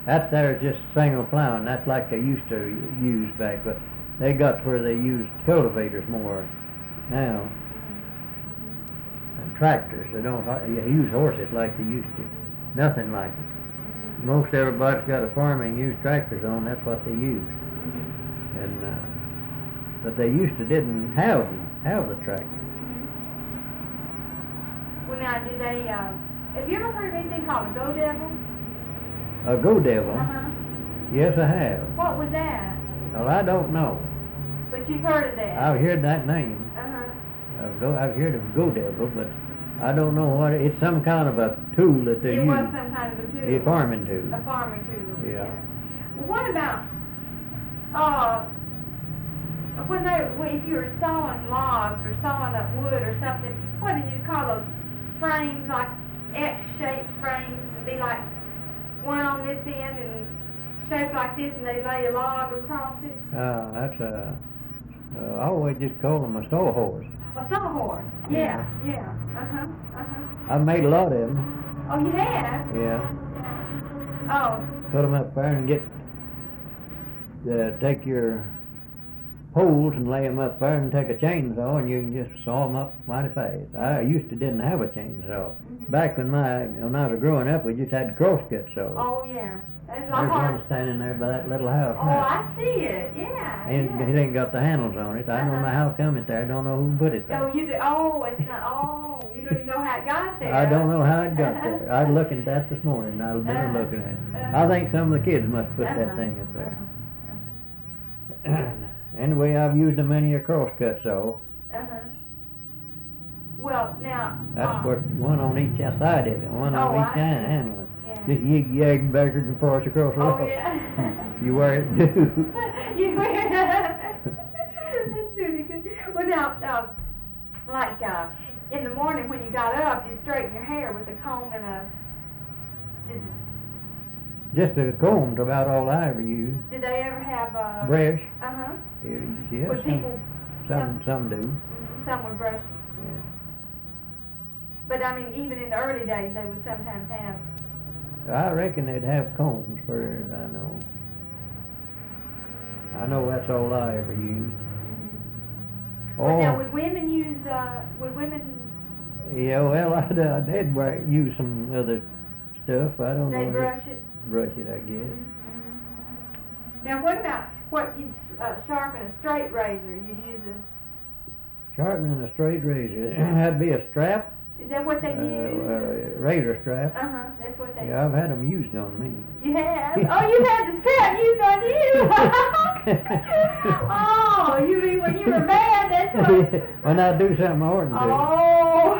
That's there's just single plowing. That's like they used to use back, but they got to where they used cultivators more now. And tractors. They don't use horses like they used to. Nothing like it. Most everybody's got a farm and use tractors on. That's what they use. And but they used to didn't have the tractor. Well, now, do they, have you ever heard of anything called a Go Devil? A Go Devil? Uh-huh. Yes, I have. What was that? Well, I don't know. But you've heard of that? I've heard that name. Uh-huh. I've heard of Go Devil, but I don't know what it's some kind of a tool that they use. It was some kind of a tool. A farming tool. A farming tool. Yeah. Well, what about, if you were sawing logs or sawing up wood or something, what did you call those frames, like X-shaped frames? It'd be like one on this end and shaped like this, and they lay a log across it. That's I always just call them a sawhorse. A sawhorse. Yeah. Uh-huh. I've made a lot of them. Oh, you have? Yeah. Oh. Put them up there and take your poles and lay them up there and take a chainsaw and you can just saw them up mighty fast. I used to didn't have a chainsaw. Back when I was growing up, we just had crosscut saws. Oh, yeah. That's There's hard. one standing there by that little house Oh, now. I see it. Yeah. And it ain't got the handles on it. I don't know how it come it there. I don't know who put it there. Oh, you do. Oh, it's not. Oh, you don't even know how it got there. I don't know how it got there. I was looking at that this morning. I've been looking at it. I think some of the kids must put that thing up there. Anyway, I've used a many a crosscut saw. Well, now. That's what one on each side of it, one on each side handle it. Yeah. Just yig backwards and forwards across the wall. Oh, yeah. You wear it too. You wear it. That's really good. Well, now, like in the morning when you got up, you straighten your hair with a comb and a. Just a comb's about all I ever use. Did they ever have a Brush. Yeah, Yes, people. some do. Some would brush. Yeah. But I mean, even in the early days, they would sometimes have. I reckon they'd have combs for I know. I know that's all I ever used. But now, would women use? Yeah, well, I did use some other stuff. I don't know. They brush it. Brush it, I guess. Now, what about you'd sharpen a straight razor? You'd use a. Sharpening a straight razor. That'd be a strap. Is that what they use? Razor strap. That's what they. Yeah, I've had them used on me. You have? Oh, you had the strap used on you. Oh, you mean when you were mad? That's what. When I do something I oughtn't to. Oh.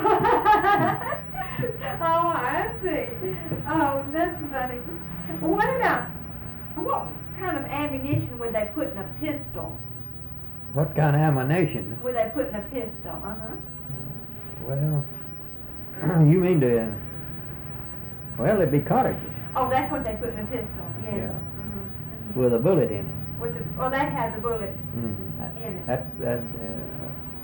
Oh, I see. Oh, that's funny. Well, what kind of ammunition would they put in a pistol? What kind of ammunition? Would they put in a pistol? Well, you mean well, it'd be cartridges. Oh, that's what they put in a pistol. Yeah. With a bullet in it. That has a bullet in it.